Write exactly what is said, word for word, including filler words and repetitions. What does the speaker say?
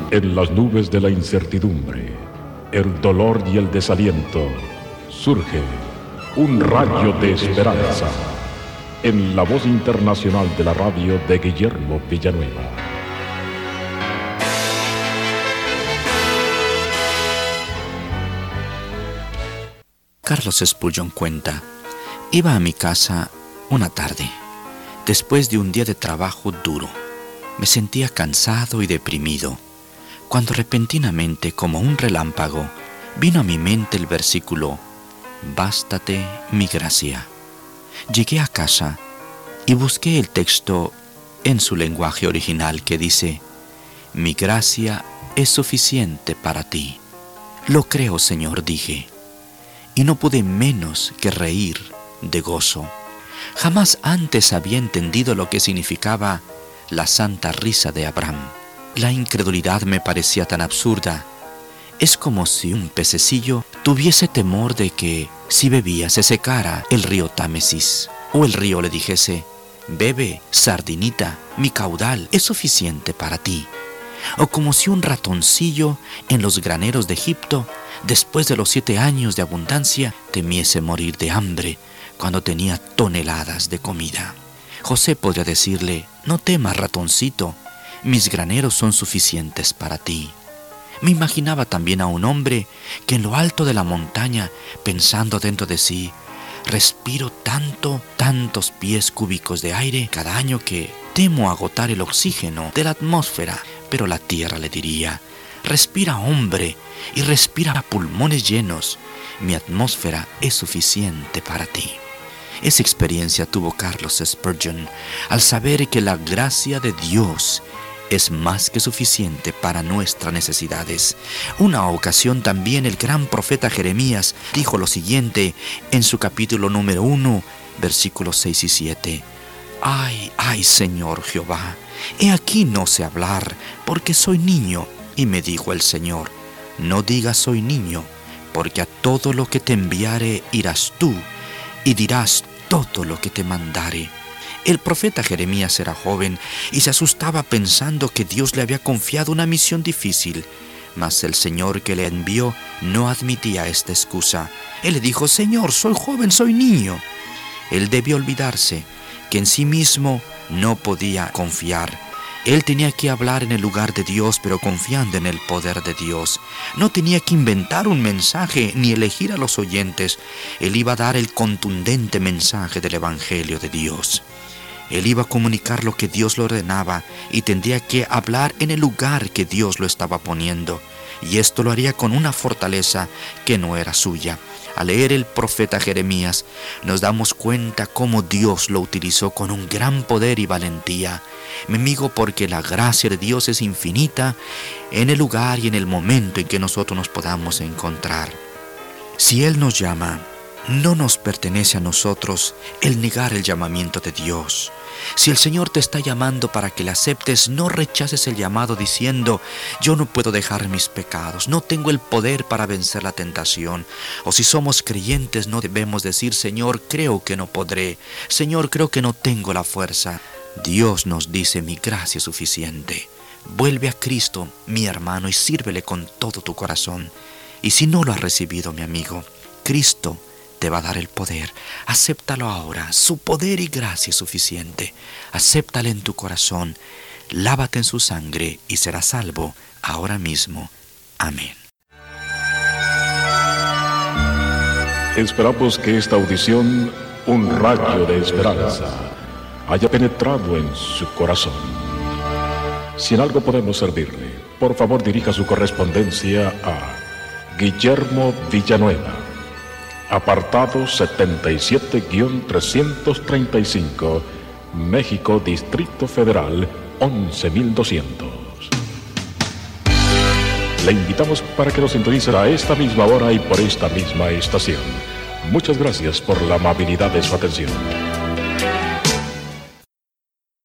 En las nubes de la incertidumbre, el dolor y el desaliento, surge un rayo de esperanza en la voz internacional de la radio de Guillermo Villanueva. Carlos Spurgeon cuenta: iba a mi casa una tarde, después de un día de trabajo duro. Me sentía cansado y deprimido, cuando repentinamente, como un relámpago, vino a mi mente el versículo: «Bástate mi gracia». Llegué a casa y busqué el texto en su lenguaje original, que dice: «Mi gracia es suficiente para ti». «Lo creo, Señor», dije, y no pude menos que reír de gozo. Jamás antes había entendido lo que significaba la santa risa de Abraham. La incredulidad me parecía tan absurda. Es como si un pececillo tuviese temor de que, si bebía, se secara el río Támesis, o el río le dijese: «Bebe, sardinita, mi caudal es suficiente para ti». O como si un ratoncillo en los graneros de Egipto, después de los siete años de abundancia, temiese morir de hambre cuando tenía toneladas de comida. José podría decirle: «No temas, ratoncito, mis graneros son suficientes para ti». Me imaginaba también a un hombre que en lo alto de la montaña, pensando dentro de sí: «Respiro tanto, tantos pies cúbicos de aire cada año que temo agotar el oxígeno de la atmósfera». Pero la tierra le diría: «Respira, hombre, y respira a pulmones llenos. Mi atmósfera es suficiente para ti». Esa experiencia tuvo Carlos Spurgeon al saber que la gracia de Dios es más que suficiente para nuestras necesidades. Una ocasión también el gran profeta Jeremías dijo lo siguiente en su capítulo número uno, versículos seis y siete. «Ay, ay, Señor Jehová, he aquí no sé hablar, porque soy niño». Y me dijo el Señor: «No digas soy niño, porque a todo lo que te enviare irás tú, y dirás todo lo que te mandare». El profeta Jeremías era joven y se asustaba pensando que Dios le había confiado una misión difícil. Mas el Señor que le envió no admitía esta excusa. Él le dijo: «Señor, soy joven, soy niño». Él debió olvidarse que en sí mismo no podía confiar. Él tenía que hablar en el lugar de Dios, pero confiando en el poder de Dios. No tenía que inventar un mensaje ni elegir a los oyentes. Él iba a dar el contundente mensaje del Evangelio de Dios. Él iba a comunicar lo que Dios le ordenaba y tendría que hablar en el lugar que Dios lo estaba poniendo. Y esto lo haría con una fortaleza que no era suya. Al leer el profeta Jeremías, nos damos cuenta cómo Dios lo utilizó con un gran poder y valentía. Mi amigo, porque la gracia de Dios es infinita en el lugar y en el momento en que nosotros nos podamos encontrar. Si Él nos llama, no nos pertenece a nosotros el negar el llamamiento de Dios. Si el Señor te está llamando para que le aceptes, no rechaces el llamado diciendo: «Yo no puedo dejar mis pecados, no tengo el poder para vencer la tentación». O si somos creyentes, no debemos decir: «Señor, creo que no podré. Señor, creo que no tengo la fuerza». Dios nos dice: «Mi gracia es suficiente». Vuelve a Cristo, mi hermano, y sírvele con todo tu corazón. Y si no lo has recibido, mi amigo, Cristo te va a dar el poder. Acéptalo ahora. Su poder y gracia es suficiente. Acéptale en tu corazón. Lávate en su sangre y serás salvo ahora mismo. Amén. Esperamos que esta audición, un rayo de esperanza, haya penetrado en su corazón. Si en algo podemos servirle, por favor dirija su correspondencia a Guillermo Villanueva, apartado setenta y siete trescientos treinta y cinco, México, Distrito Federal, once mil doscientos. Le invitamos para que nos sintonice a esta misma hora y por esta misma estación. Muchas gracias por la amabilidad de su atención.